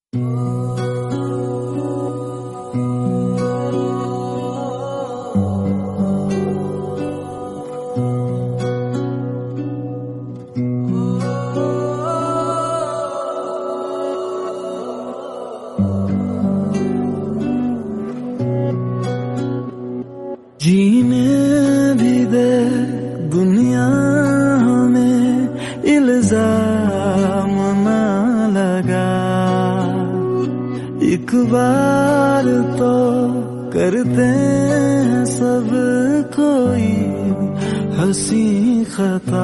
जीने भी दे दुनिया हमें इल्जाम ना लगा, एक बार तो करते हैं सब कोई हंसी खता,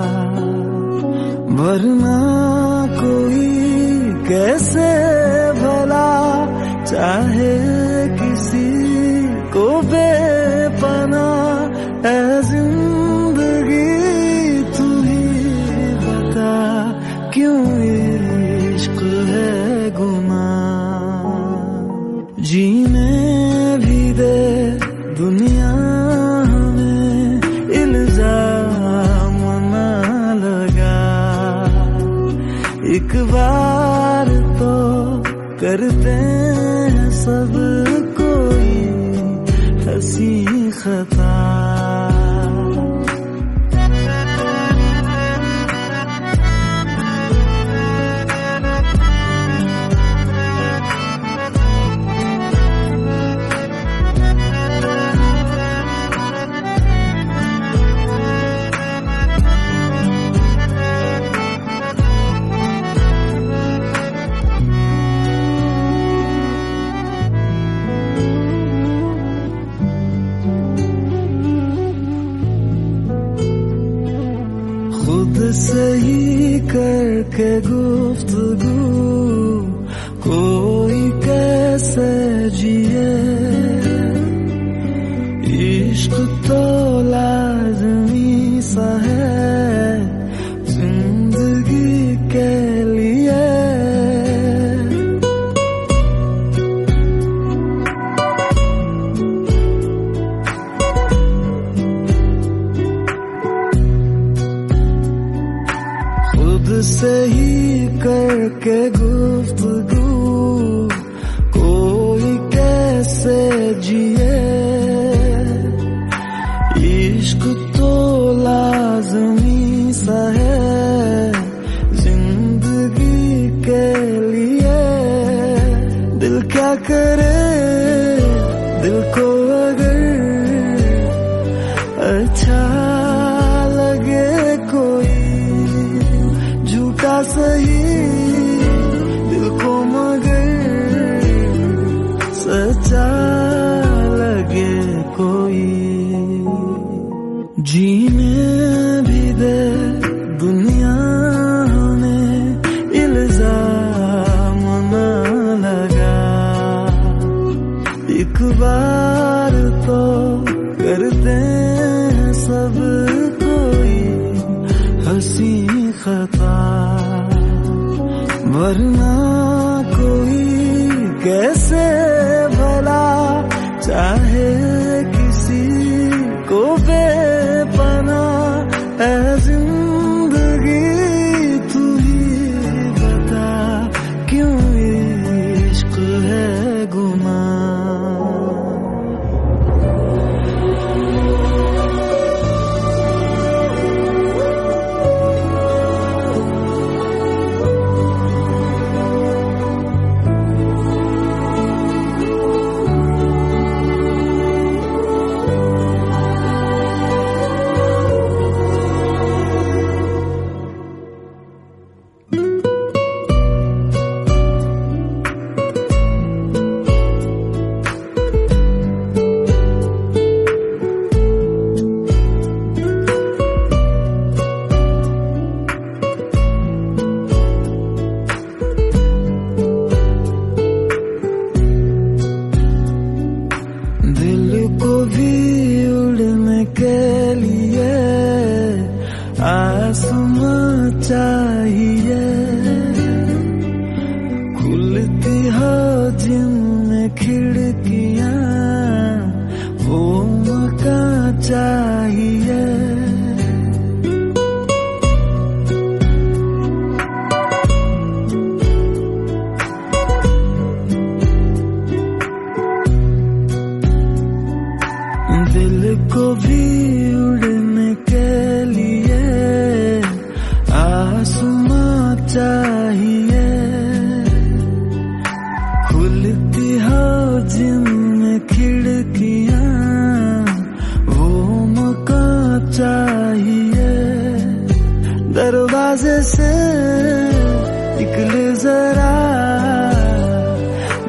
वरना कोई कैसे भला चाहे किसी को बेपना। ऐ जिंदगी तू ही बता, क्यों इश्क है गुनाह। जीने भी दे दुनिया हमें इल्जाम ना लगा, एक बार तो करते हैं सब कोई हंसी खता। खुद सही करके गुफ्तगू कोई कैसे जिए, इश्क तो लाज़मी सा है जिंदगी के लिए। खुद से ही करके गुफ्तगू कोई कैसे जिए, इश्क तो लाज़मी सा है जिंदगी के लिए। दिल क्या करे, दिल को अगर अच्छा लगे कोई झूठा सही, दिल को मगर सच्चा लगे कोई। जीने भी दे दुनिया हमें इल्जाम ना लगा, एक बार तो करते हैं सब कोई हंसी खता, वरना कोई कैसे भला चाहे किसी को बेपना। ऐ जिंदगी तू ही बता, क्यों इश्क है गुनाह। दिल को भी उड़ने के लिए आसमां चाहिए, खुलती हो जिनमें खिड़कियां वो मकान चाहिए।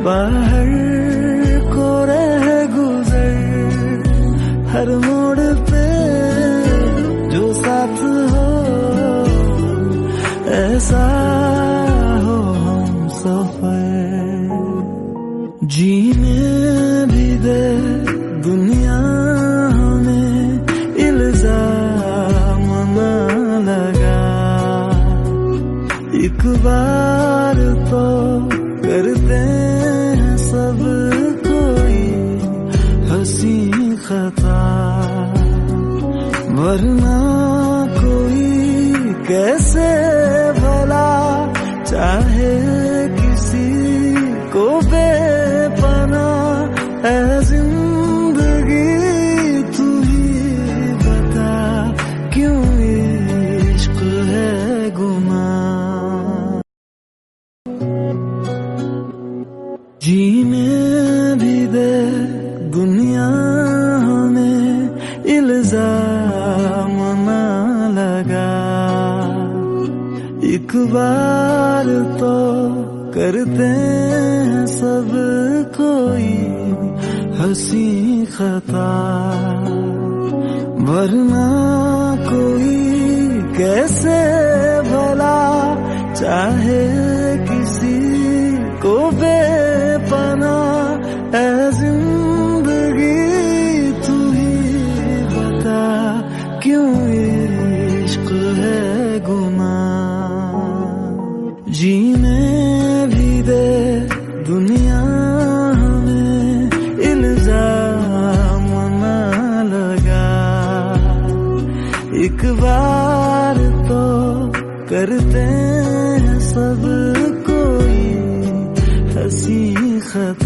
बाहर को रह गुजर, हर मोड़ पे जो साथ हो, ऐसा हो हम सफर। जीने भी दे दुनिया हमें इल्जाम ना लगा, एक बार तो करते हैं सब कोई हंसी खता, वरना कोई कैसे भला चाहे किसी को बेपनाह। ऐ जिंदगी तू ही बता, क्यों इश्क है गुनाह। जीने भी दे दुनिया हमें इल्जाम ना लगा, एक बार तो करते हैं सब कोई हंसी खता, वरना कोई कैसे भला चाहे किसी को बेपनाह। ऐ जिंदगी तू ही बता, क्यों इश्क है गुनाह। जीने भी दे दुनिया हमें इल्जाम ना लगा, एक बार तो करते हैं सब कोई हंसी खता।